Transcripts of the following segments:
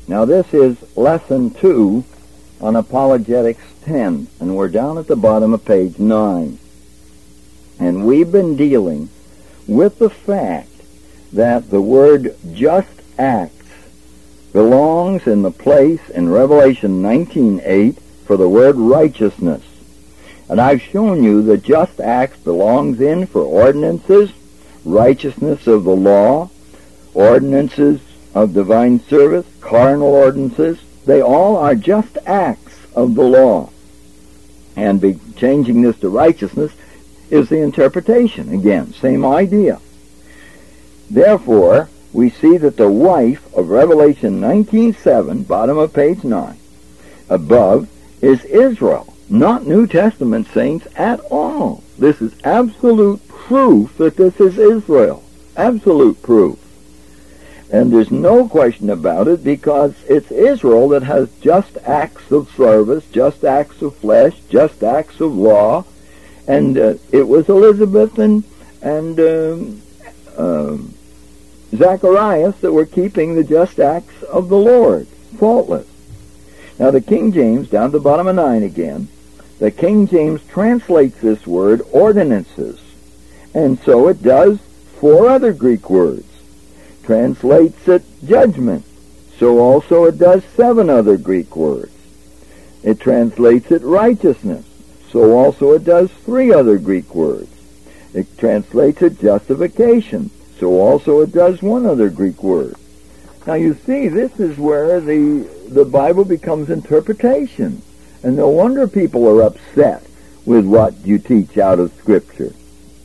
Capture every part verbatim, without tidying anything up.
Now this is lesson two on Apologetics ten, and we're down at the bottom of page nine. And we've been dealing with the fact that the word just acts belongs in the place in Revelation nineteen eight for the word righteousness. And I've shown you that just acts belongs in for ordinances, righteousness of the law, ordinances of divine service, carnal ordinances. They all are just acts of the law. And be changing this to righteousness is the interpretation. Again, same idea. Therefore, we see that the wife of Revelation nineteen seven, bottom of page nine, above, is Israel, not New Testament saints at all. This is absolute proof that this is Israel. Absolute proof. And there's no question about it, because it's Israel that has just acts of service, just acts of flesh, just acts of law. And uh, it was Elizabeth and, and um, um, Zacharias that were keeping the just acts of the Lord, faultless. Now the King James, down at the bottom of nine again, the King James translates this word ordinances, and so it does four other Greek words. Translates it judgment, so also it does seven other Greek words. It translates it righteousness, so also it does three other Greek words. It translates it justification, so also it does one other Greek word. Now you see, this is where the, the Bible becomes interpretation. And no wonder people are upset with what you teach out of Scripture.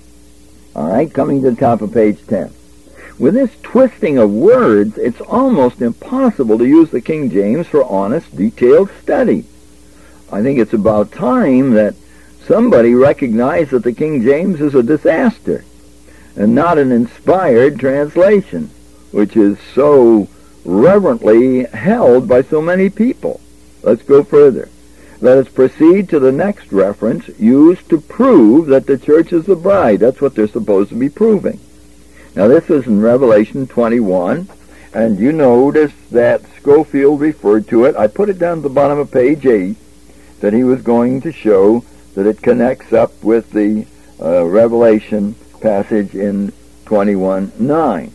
All right, coming to the top of page ten. With this twisting of words, it's almost impossible to use the King James for honest, detailed study. I think it's about time that somebody recognized that the King James is a disaster and not an inspired translation, which is so reverently held by so many people. Let's go further. Let us proceed to the next reference used to prove that the church is the bride. That's what they're supposed to be proving. Now this is in Revelation twenty-one, and you notice that Scofield referred to it. I put it down at the bottom of page eight, that he was going to show that it connects up with the uh, Revelation passage in twenty-one nine.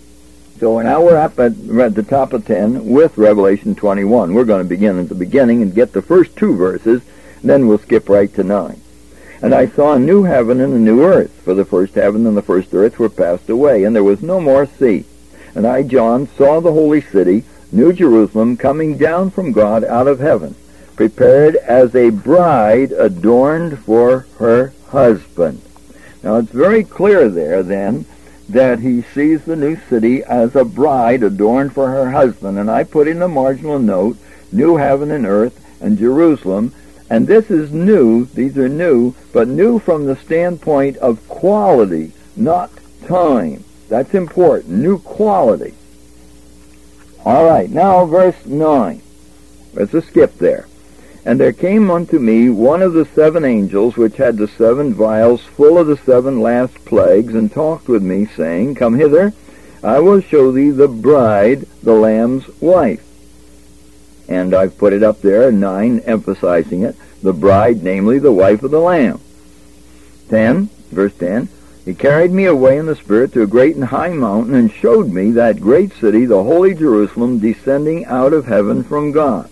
So now we're up at, we're at the top of ten with Revelation twenty-one. We're going to begin at the beginning and get the first two verses, and then we'll skip right to nine. And I saw a new heaven and a new earth, for the first heaven and the first earth were passed away, and there was no more sea. And I, John, saw the holy city, New Jerusalem, coming down from God out of heaven, prepared as a bride adorned for her husband. Now it's very clear there, then, that he sees the new city as a bride adorned for her husband. And I put in a marginal note, new heaven and earth and Jerusalem. And this is new, these are new, but new from the standpoint of quality, not time. That's important, new quality. All right, now verse nine. Let's just skip there. And there came unto me one of the seven angels, which had the seven vials full of the seven last plagues, and talked with me, saying, Come hither, I will show thee the bride, the Lamb's wife. And I've put it up there, nine, emphasizing it, the bride, namely the wife of the Lamb. Ten, verse ten, He carried me away in the Spirit to a great and high mountain, and showed me that great city, the holy Jerusalem, descending out of heaven from God.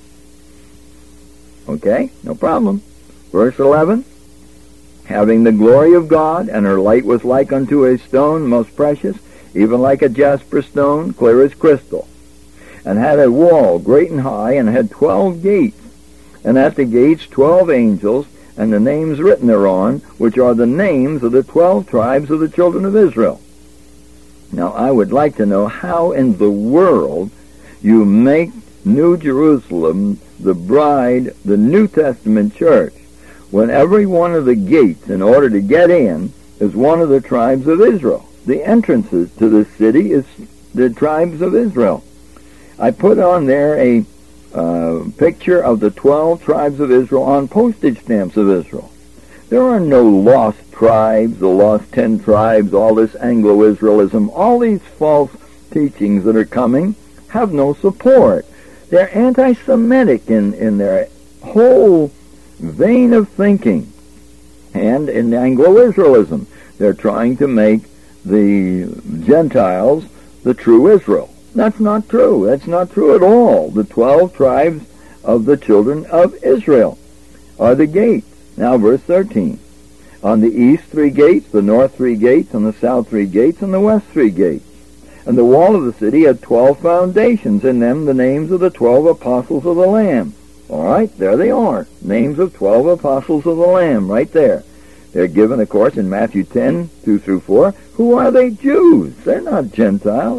Okay, no problem. Verse eleven, Having the glory of God, and her light was like unto a stone most precious, even like a jasper stone, clear as crystal. And had a wall great and high, and had twelve gates. And at the gates twelve angels, and the names written thereon, which are the names of the twelve tribes of the children of Israel. Now I would like to know how in the world you make New Jerusalem the bride, the New Testament church, when every one of the gates, in order to get in, is one of the tribes of Israel. The entrances to the city is the tribes of Israel. I put on there a uh, picture of the twelve tribes of Israel on postage stamps of Israel. There are no lost tribes, the lost ten tribes, all this Anglo-Israelism, all these false teachings that are coming have no support. They're anti-Semitic in, in their whole vein of thinking. And in Anglo-Israelism, they're trying to make the Gentiles the true Israel. That's not true. That's not true at all. The twelve tribes of the children of Israel are the gates. Now, verse thirteen. On the east three gates, the north three gates, on the south three gates, and the west three gates. And the wall of the city had twelve foundations, in them the names of the twelve apostles of the Lamb. All right, there they are. Names of twelve apostles of the Lamb, right there. They're given, of course, in Matthew ten, two through four. Who are they? Jews. They're not Gentiles.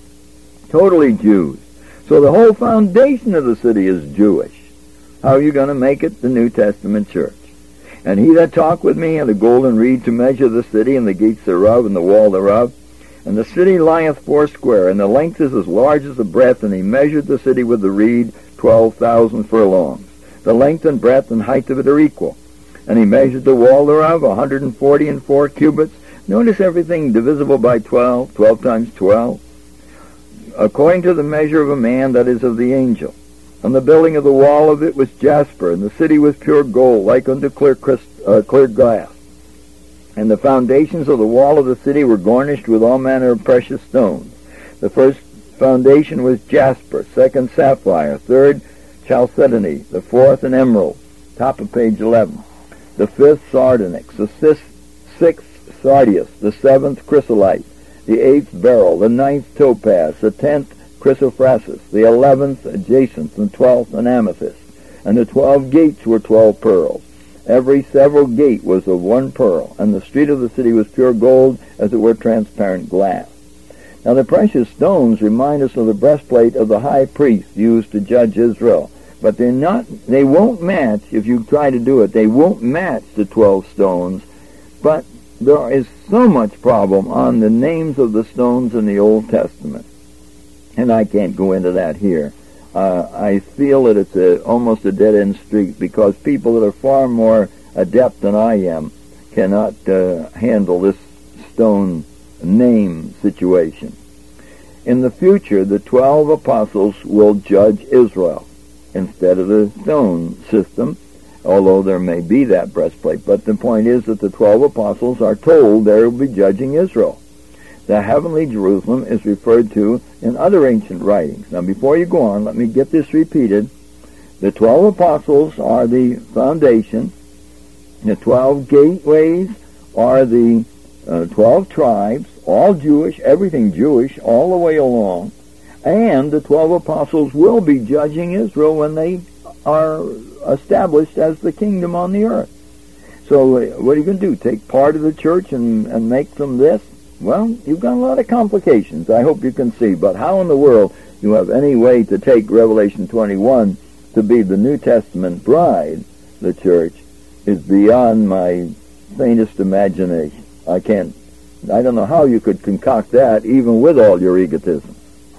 Totally Jews. So the whole foundation of the city is Jewish. How are you going to make it? The New Testament church. And he that talked with me had a golden reed to measure the city, and the gates thereof, and the wall thereof. And the city lieth foursquare, and the length is as large as the breadth, and he measured the city with the reed twelve thousand furlongs. The length and breadth and height of it are equal. And he measured the wall thereof, a hundred and forty and four cubits. Notice everything divisible by twelve, twelve times twelve. According to the measure of a man, that is of the angel. And the building of the wall of it was jasper, and the city was pure gold, like unto clear, crystal, uh, clear glass. And the foundations of the wall of the city were garnished with all manner of precious stones. The first foundation was jasper, second sapphire, third chalcedony, the fourth an emerald, top of page eleven. The fifth sardonyx, the sixth sardius, the seventh chrysolite, the eighth beryl, the ninth topaz, the tenth chrysoprasus, the eleventh jacinth, the twelfth an amethyst. And the twelve gates were twelve pearls. Every several gate was of one pearl, and the street of the city was pure gold, as it were transparent glass. Now the precious stones remind us of the breastplate of the high priest used to judge Israel. But they're not, they won't match, if you try to do it, they won't match the twelve stones. But there is so much problem on the names of the stones in the Old Testament. And I can't go into that here. Uh, I feel that it's a, almost a dead-end street, because people that are far more adept than I am cannot uh, handle this stone name situation. In the future, the twelve apostles will judge Israel instead of the stone system, although there may be that breastplate. But the point is that the twelve apostles are told they will be judging Israel. The heavenly Jerusalem is referred to in other ancient writings. Now, before you go on, let me get this repeated. The twelve apostles are the foundation. The twelve gateways are the uh, twelve tribes, all Jewish, everything Jewish, all the way along. And the twelve apostles will be judging Israel when they are established as the kingdom on the earth. So uh, what are you going to do? Take part of the church and, and make them this? Well, you've got a lot of complications, I hope you can see. But how in the world you have any way to take Revelation twenty-one to be the New Testament bride, the church, is beyond my faintest imagination. I can't, I don't know how you could concoct that, even with all your egotism.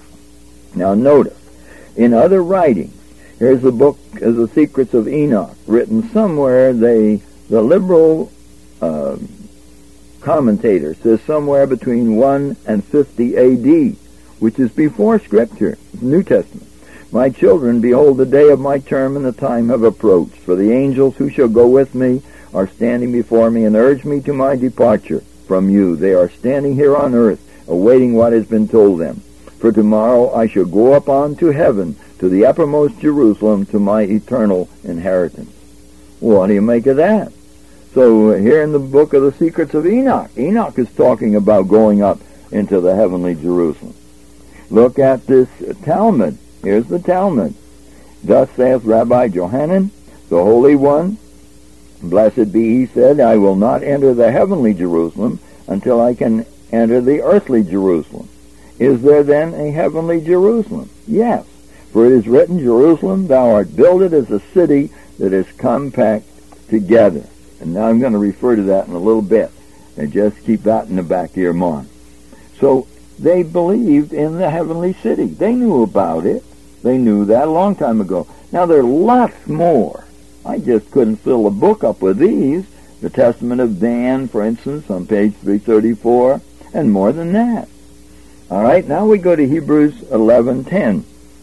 Now notice, in other writings, here's the book, is the Secrets of Enoch, written somewhere, they, the liberal uh, commentator says somewhere between one and fifty A D, which is before Scripture, New Testament. My children, behold, the day of my term and the time have approached. For the angels who shall go with me are standing before me and urge me to my departure from you. They are standing here on earth, awaiting what has been told them. For tomorrow I shall go up unto heaven, to the uppermost Jerusalem, to my eternal inheritance. What do you make of that? So here in the book of the Secrets of Enoch, Enoch is talking about going up into the heavenly Jerusalem. Look at this Talmud. Here's the Talmud. Thus saith Rabbi Johanan, the Holy One, blessed be he, said, I will not enter the heavenly Jerusalem until I can enter the earthly Jerusalem. Is there then a heavenly Jerusalem? Yes, for it is written, Jerusalem, thou art builded as a city that is compact together. And now I'm going to refer to that in a little bit. And just keep that in the back of your mind. So they believed in the heavenly city. They knew about it. They knew that a long time ago. Now there are lots more. I just couldn't fill a book up with these. The Testament of Dan, for instance, on page three thirty-four, and more than that. All right, now we go to Hebrews eleven ten.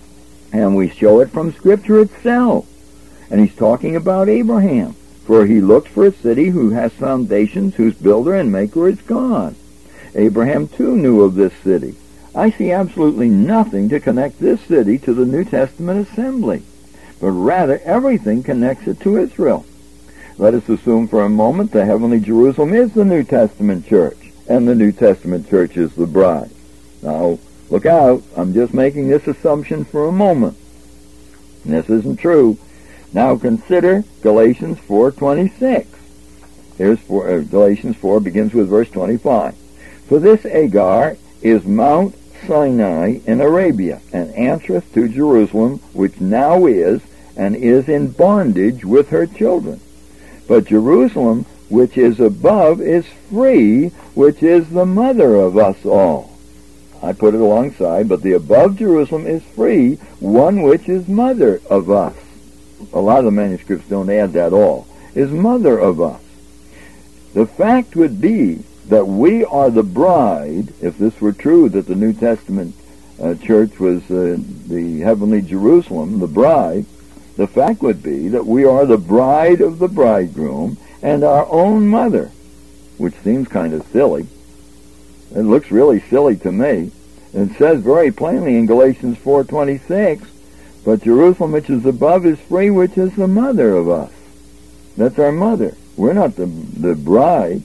And we show it from Scripture itself. And he's talking about Abraham. For he looked for a city who has foundations, whose builder and maker is God. Abraham too knew of this city. I see absolutely nothing to connect this city to the New Testament assembly, but rather everything connects it to Israel. Let us assume for a moment the heavenly Jerusalem is the New Testament church, and the New Testament church is the bride. Now, look out, I'm just making this assumption for a moment. And this isn't true. Now consider Galatians four twenty-six. Here's four, uh, Galatians four begins with verse twenty-five. For this Agar is Mount Sinai in Arabia, and answereth to Jerusalem, which now is, and is in bondage with her children. But Jerusalem, which is above, is free, which is the mother of us all. I put it alongside, but the above Jerusalem is free, one which is mother of us. A lot of the manuscripts don't add that all. Is mother of us. The fact would be that we are the bride, if this were true, that the New Testament uh, church was uh, the heavenly Jerusalem, the bride, the fact would be that we are the bride of the bridegroom and our own mother, which seems kind of silly. It looks really silly to me. It says very plainly in Galatians four twenty-six, but Jerusalem which is above is free, which is the mother of us. That's our mother. We're not the, the bride.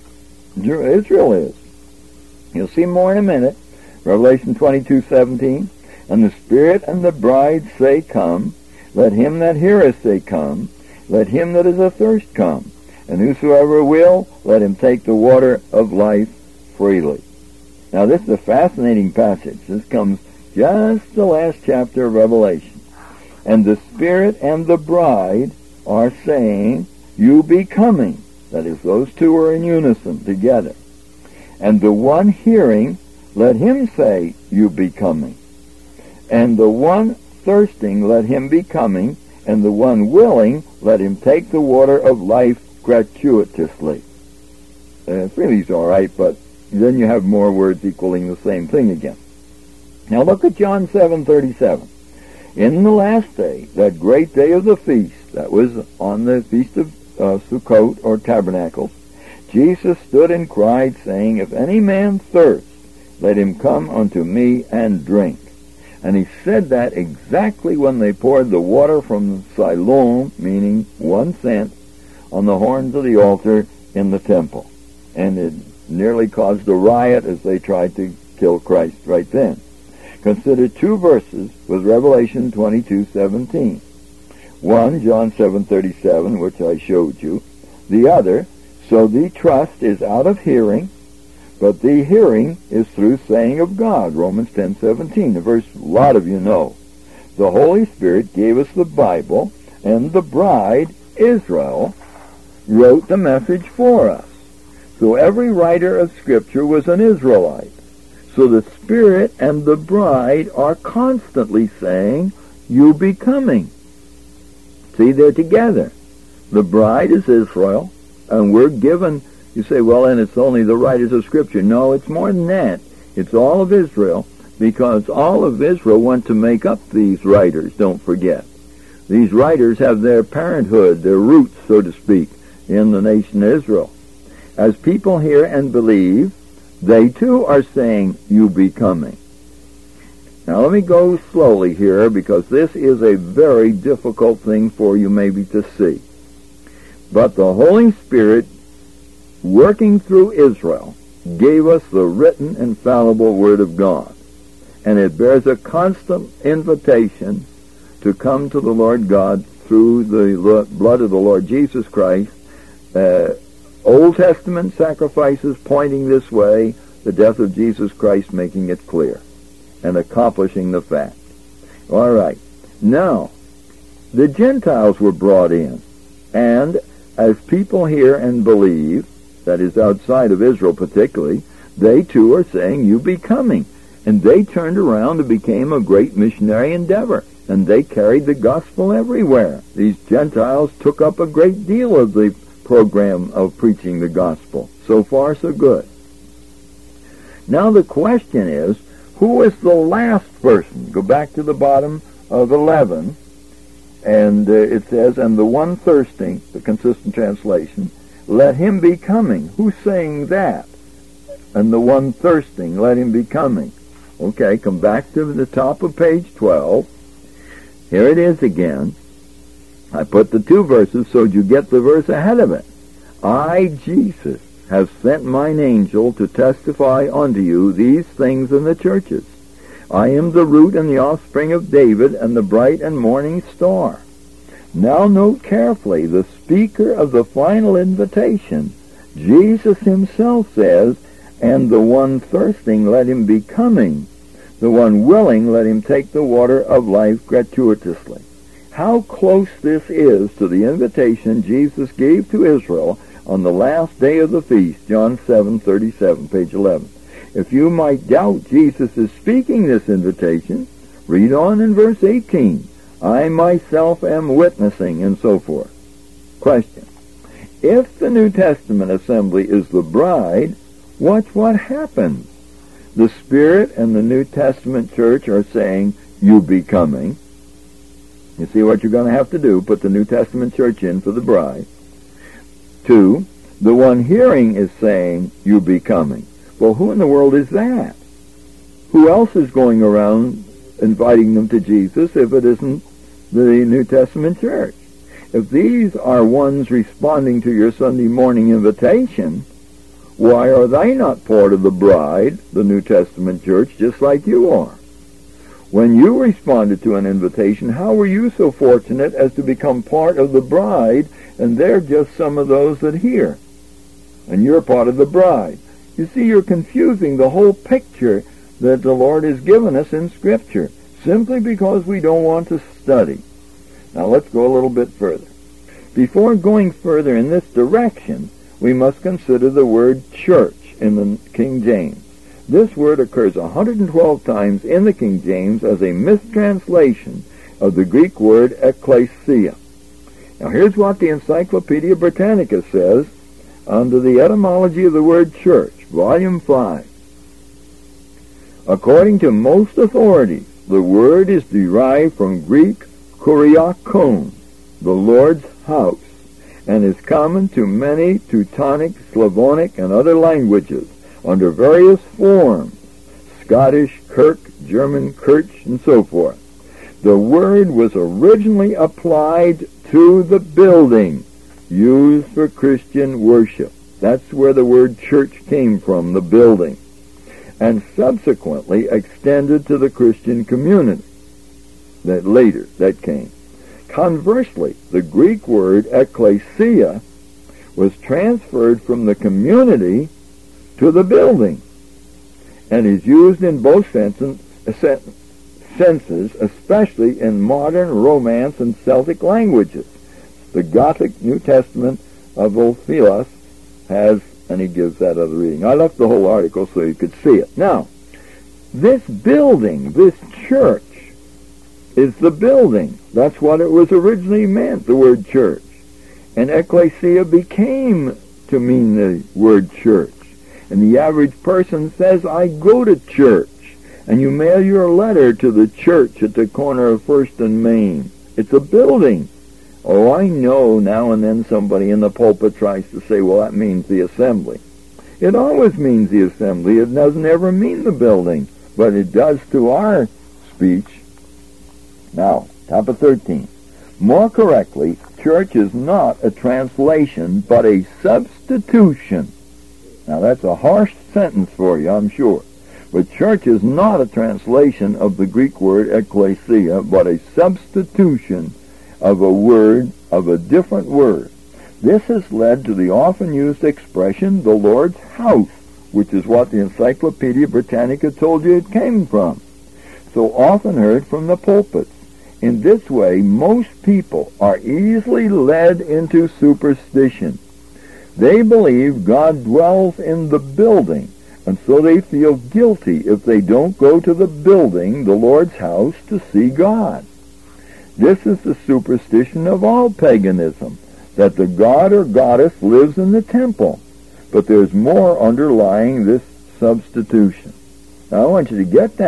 Israel is. You'll see more in a minute. Revelation twenty-two seventeen. And the Spirit and the bride say, Come. Let him that heareth say, Come. Let him that is athirst come. And whosoever will, let him take the water of life freely. Now this is a fascinating passage. This comes just the last chapter of Revelation. And the Spirit and the bride are saying, You be coming. That is, those two are in unison together. And the one hearing, let him say, You be coming. And the one thirsting, let him be coming. And the one willing, let him take the water of life gratuitously. Uh, freely's all right, but then you have more words equaling the same thing again. Now look at John seven thirty-seven. In the last day, that great day of the feast, that was on the feast of uh, Sukkot or Tabernacles, Jesus stood and cried, saying, If any man thirst, let him come unto me and drink. And he said that exactly when they poured the water from Siloam, meaning one cent, on the horns of the altar in the temple. And it nearly caused a riot as they tried to kill Christ right then. Consider two verses with Revelation twenty-two seventeen. One, John seven thirty-seven, which I showed you. The other, So the trust is out of hearing, but the hearing is through saying of God, Romans ten seventeen, a verse a lot of you know. The Holy Spirit gave us the Bible, and the bride, Israel, wrote the message for us. So every writer of Scripture was an Israelite. So the Spirit and the bride are constantly saying, You be coming. See, they're together. The bride is Israel, and we're given, you say, well, and it's only the writers of Scripture. No, it's more than that. It's all of Israel, because all of Israel want to make up these writers, don't forget. These writers have their parenthood, their roots, so to speak, in the nation of Israel. As people hear and believe, they too are saying, You be coming. Now let me go slowly here, because this is a very difficult thing for you maybe to see. But the Holy Spirit, working through Israel, gave us the written, infallible Word of God. And it bears a constant invitation to come to the Lord God through the blood of the Lord Jesus Christ. Uh, Old Testament sacrifices pointing this way, the death of Jesus Christ making it clear and accomplishing the fact. All right. Now, the Gentiles were brought in, and as people hear and believe, that is outside of Israel particularly, they too are saying, You be coming. And they turned around and became a great missionary endeavor, and they carried the gospel everywhere. These Gentiles took up a great deal of the program of preaching the gospel. So far, so good. Now the question is, who is the last person? Go back to the bottom of eleven, and uh, it says, and the one thirsting, the consistent translation, let him be coming. Who's saying that? And the one thirsting, let him be coming. Okay, come back to the top of page twelve. Here it is again. I put the two verses so you get the verse ahead of it. I, Jesus, have sent mine angel to testify unto you these things in the churches. I am the root and the offspring of David and the bright and morning star. Now note carefully the speaker of the final invitation. Jesus himself says, and the one thirsting, let him be coming. The one willing, let him take the water of life gratuitously. How close this is to the invitation Jesus gave to Israel on the last day of the feast, John seven thirty-seven, page eleven. If you might doubt Jesus is speaking this invitation, read on in verse eighteen. I myself am witnessing, and so forth. Question. If the New Testament assembly is the bride, watch what happens. The Spirit and the New Testament church are saying, you be coming. You see what you're going to have to do, put the New Testament church in for the bride. Two, the one hearing is saying, you be coming. Well, who in the world is that? Who else is going around inviting them to Jesus if it isn't the New Testament church? If these are ones responding to your Sunday morning invitation, why are they not part of the bride, the New Testament church, just like you are? When you responded to an invitation, how were you so fortunate as to become part of the bride, and they're just some of those that hear, and you're part of the bride? You see, you're confusing the whole picture that the Lord has given us in Scripture, simply because we don't want to study. Now let's go a little bit further. Before going further in this direction, we must consider the word church in the King James. This word occurs one hundred twelve times in the King James as a mistranslation of the Greek word ekklesia. Now here's what the Encyclopedia Britannica says under the etymology of the word church, volume five. According to most authorities, the word is derived from Greek kuriakon, the Lord's house, and is common to many Teutonic, Slavonic, and other languages under various forms, Scottish, Kirk, German, Kirch, and so forth. The word was originally applied to the building used for Christian worship. That's where the word church came from, the building, and subsequently extended to the Christian community. That later, that came. Conversely, the Greek word ekklesia was transferred from the community to the building, and is used in both senses, especially in modern Romance and Celtic languages. The Gothic New Testament of Ulfilas has, and he gives that other reading. I left the whole article so you could see it. Now, this building, this church, is the building. That's what it was originally meant, the word church. And ekklesia became to mean the word church. And the average person says, I go to church. And you mail your letter to the church at the corner of First and Main. It's a building. Oh, I know now and then somebody in the pulpit tries to say, well, that means the assembly. It always means the assembly. It doesn't ever mean the building. But it does to our speech. Now, top of thirteen. More correctly, church is not a translation, but a substitution. Now, that's a harsh sentence for you, I'm sure. But church is not a translation of the Greek word ekklesia, but a substitution of a word, of a different word. This has led to the often used expression, the Lord's house, which is what the Encyclopedia Britannica told you it came from. So often heard from the pulpits. In this way, most people are easily led into superstition. They believe God dwells in the building, and so they feel guilty if they don't go to the building, the Lord's house, to see God. This is the superstition of all paganism, that the god or goddess lives in the temple. But there's more underlying this substitution. Now, I want you to get that.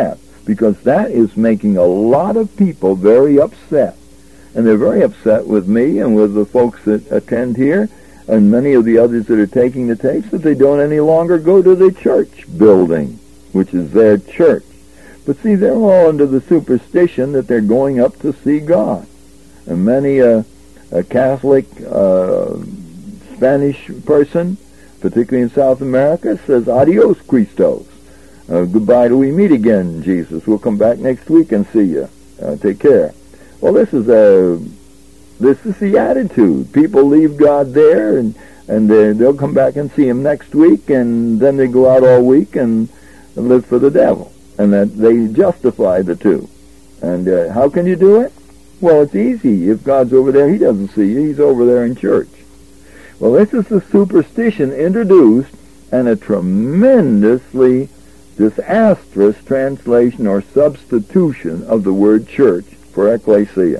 because that is making a lot of people very upset. And they're very upset with me and with the folks that attend here and many of the others that are taking the tapes that they don't any longer go to the church building, which is their church. But see, they're all under the superstition that they're going up to see God. And many uh, a Catholic uh, Spanish person, particularly in South America, says, "Adios, Christos." Uh, goodbye till we meet again, Jesus. We'll come back next week and see you. Uh, take care. Well, this is a this is the attitude. People leave God there, and and uh, they'll come back and see Him next week, and then they go out all week and, and live for the devil, and that they justify the two. And uh, how can you do it? Well, it's easy. If God's over there, He doesn't see you. He's over there in church. Well, this is the superstition introduced, and a tremendously disastrous translation or substitution of the word church for ecclesia.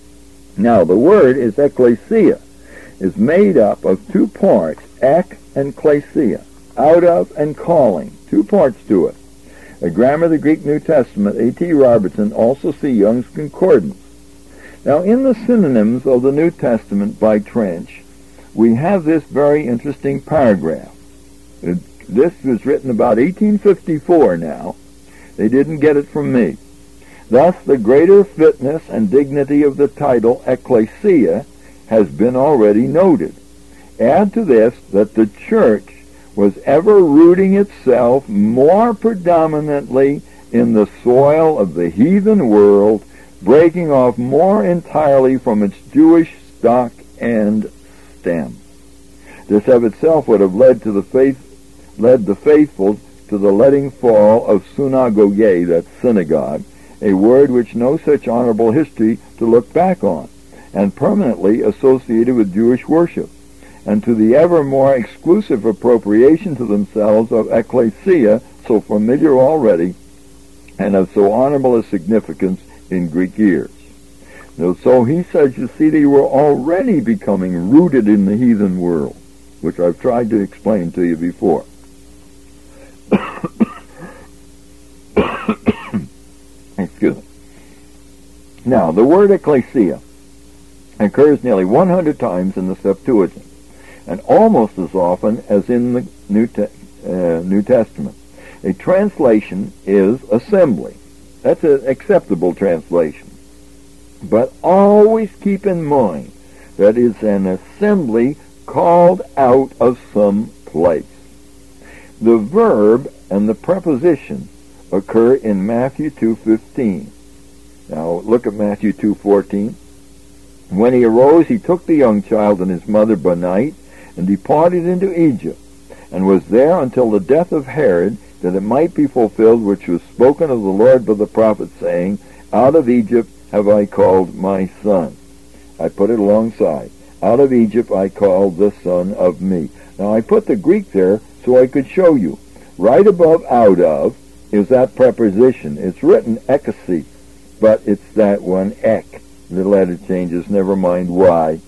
Now, the word is ecclesia, is made up of two parts, ek and klesia, out of and calling, two parts to it. A Grammar of the Greek New Testament, A T Robertson, also see Young's Concordance. Now, in the synonyms of the New Testament by Trench, we have this very interesting paragraph. It, this was written about eighteen fifty-four now. They didn't get it from me. Thus, the greater fitness and dignity of the title ecclesia has been already noted. Add to this that the church was ever rooting itself more predominantly in the soil of the heathen world, breaking off more entirely from its Jewish stock and stem. This of itself would have led to the faith, led the faithful to the letting fall of synagogue, that's synagogue, a word which no such honorable history to look back on, and permanently associated with Jewish worship, and to the ever more exclusive appropriation to themselves of ecclesia, so familiar already, and of so honorable a significance in Greek ears. So he says, you see, they were already becoming rooted in the heathen world, which I've tried to explain to you before. Excuse me. Now, the word ecclesia occurs nearly one hundred times in the Septuagint, and almost as often as in the New, Te- uh, New Testament. A translation is assembly. That's an acceptable translation. But always keep in mind that it's an assembly called out of some place. The verb and the preposition occur in Matthew two fifteen. Now look at Matthew two fourteen. When he arose, he took the young child and his mother by night and departed into Egypt, and was there until the death of Herod, that it might be fulfilled which was spoken of the Lord by the prophet, saying, Out of Egypt have I called my son. I put it alongside. Out of Egypt I called the son of me. Now I put the Greek there so I could show you. Right above out of is that preposition. It's written ekasi, but it's that one ek. The letter changes, never mind why.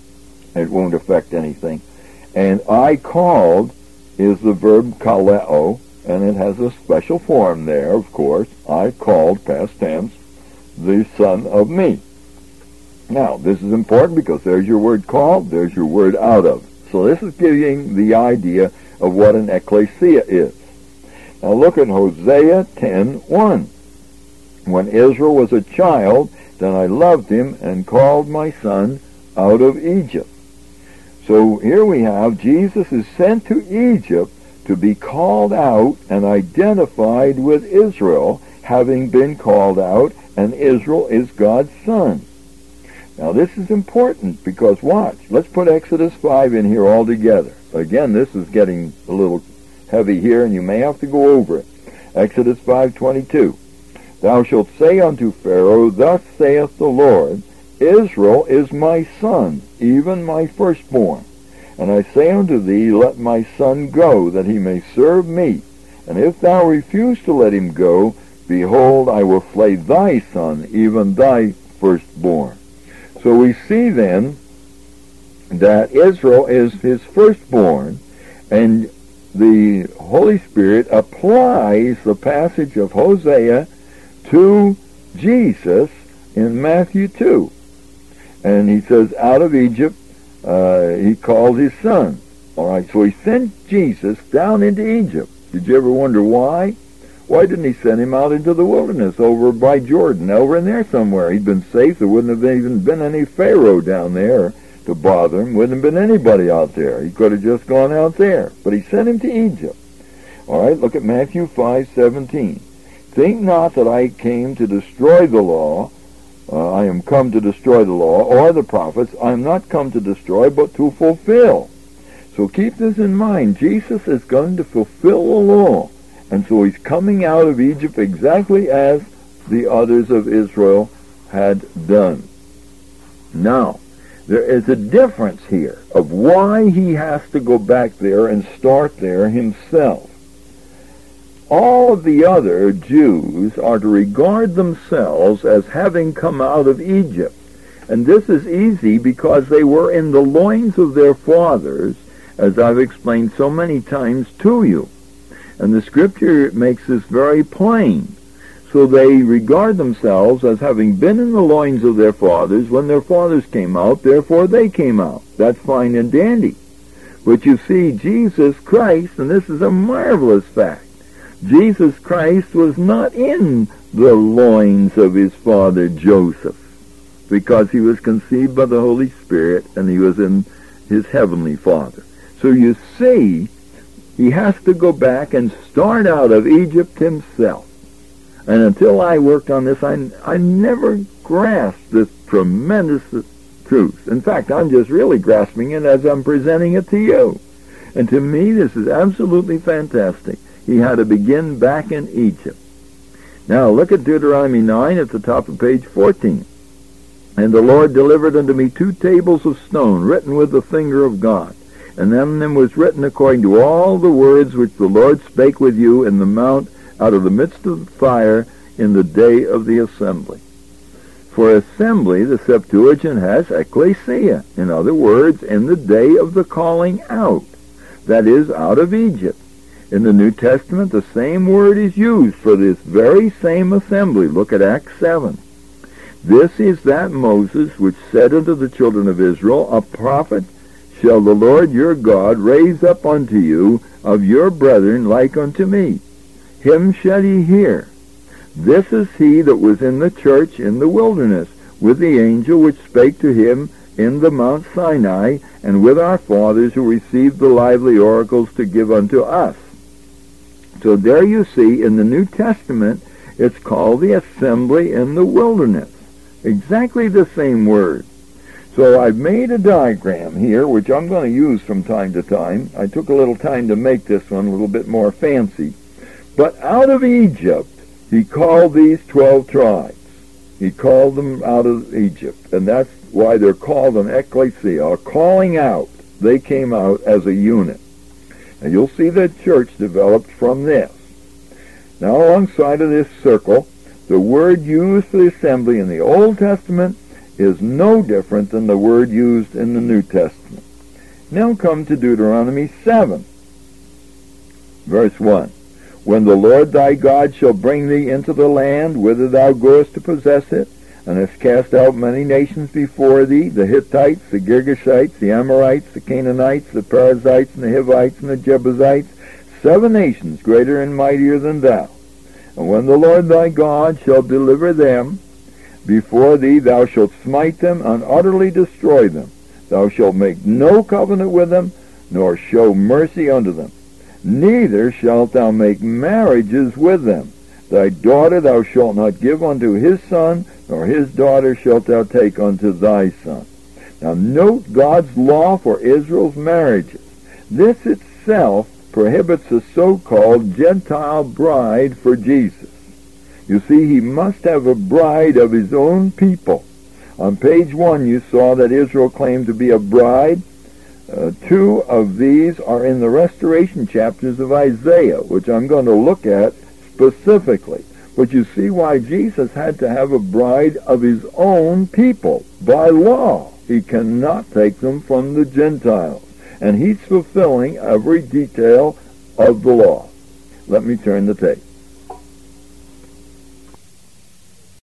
It won't affect anything. And I called is the verb kaleo, and it has a special form there, of course. I called, past tense, the son of me. Now, this is important because there's your word called, there's your word out of. So this is giving the idea of what an ecclesia is. Now look at Hosea ten one. When Israel was a child, then I loved him and called my son out of Egypt. So here we have Jesus is sent to Egypt to be called out and identified with Israel, having been called out, and Israel is God's son. Now this is important because watch, let's put Exodus five in here all together. Again, this is getting a little heavy here, and you may have to go over it. Exodus five twenty-two. Thou shalt say unto Pharaoh, Thus saith the Lord, Israel is my son, even my firstborn. And I say unto thee, Let my son go, that he may serve me. And if thou refuse to let him go, behold, I will slay thy son, even thy firstborn. So we see then that Israel is his firstborn, and the Holy Spirit applies the passage of Hosea to Jesus in Matthew two. And he says, out of Egypt, uh, he called his son. All right, so he sent Jesus down into Egypt. Did you ever wonder why? Why didn't he send him out into the wilderness over by Jordan, over in there somewhere? He'd been safe. There wouldn't have even been any Pharaoh down there to bother him. Wouldn't have been anybody out there. He could have just gone out there. But he sent him to Egypt. All right, look at Matthew five seventeen. Think not that I came to destroy the law. Uh, I am come to destroy the law or the prophets. I am not come to destroy, but to fulfill. So keep this in mind. Jesus is going to fulfill the law. And so he's coming out of Egypt exactly as the others of Israel had done. Now, there is a difference here of why he has to go back there and start there himself. All of the other Jews are to regard themselves as having come out of Egypt. And this is easy because they were in the loins of their fathers, as I've explained so many times to you. And the scripture makes this very plain. So they regard themselves as having been in the loins of their fathers when their fathers came out, therefore they came out. That's fine and dandy. But you see, Jesus Christ, and this is a marvelous fact, Jesus Christ was not in the loins of his father Joseph, because he was conceived by the Holy Spirit and he was in his heavenly Father. So you see, he has to go back and start out of Egypt himself. And until I worked on this, I, I never grasped this tremendous truth. In fact, I'm just really grasping it as I'm presenting it to you. And to me, this is absolutely fantastic. He had to begin back in Egypt. Now, look at Deuteronomy nine at the top of page fourteen. And the Lord delivered unto me two tables of stone, written with the finger of God. And on them was written according to all the words which the Lord spake with you in the mount out of the midst of the fire in the day of the assembly. For assembly, the Septuagint has ecclesia. In other words, in the day of the calling out. That is, out of Egypt. In the New Testament, the same word is used for this very same assembly. Look at Acts seven. This is that Moses which said unto the children of Israel, a prophet shall the Lord your God raise up unto you of your brethren like unto me. Him shall ye hear. This is he that was in the church in the wilderness, with the angel which spake to him in the Mount Sinai, and with our fathers who received the lively oracles to give unto us. So there you see, in the New Testament, it's called the assembly in the wilderness. Exactly the same word. So I've made a diagram here, which I'm going to use from time to time. I took a little time to make this one a little bit more fancy. But out of Egypt, he called these twelve tribes. He called them out of Egypt. And that's why they're called an ecclesia, or calling out. They came out as a unit. And you'll see the church developed from this. Now, alongside of this circle, the word used for the assembly in the Old Testament is no different than the word used in the New Testament. Now come to Deuteronomy seven, verse one. When the Lord thy God shall bring thee into the land whither thou goest to possess it, and hast cast out many nations before thee, the Hittites, the Girgashites, the Amorites, the Canaanites, the Perizzites, and the Hivites, and the Jebusites, seven nations greater and mightier than thou. And when the Lord thy God shall deliver them before thee, thou shalt smite them and utterly destroy them. Thou shalt make no covenant with them, nor show mercy unto them. Neither shalt thou make marriages with them. Thy daughter thou shalt not give unto his son, nor his daughter shalt thou take unto thy son. Now note God's law for Israel's marriages. This itself prohibits a so-called Gentile bride for Jesus. You see, he must have a bride of his own people. On page one you saw that Israel claimed to be a bride. Uh, two of these are in the restoration chapters of Isaiah, which I'm going to look at specifically. But you see why Jesus had to have a bride of his own people. By law, he cannot take them from the Gentiles. And he's fulfilling every detail of the law. Let me turn the tape.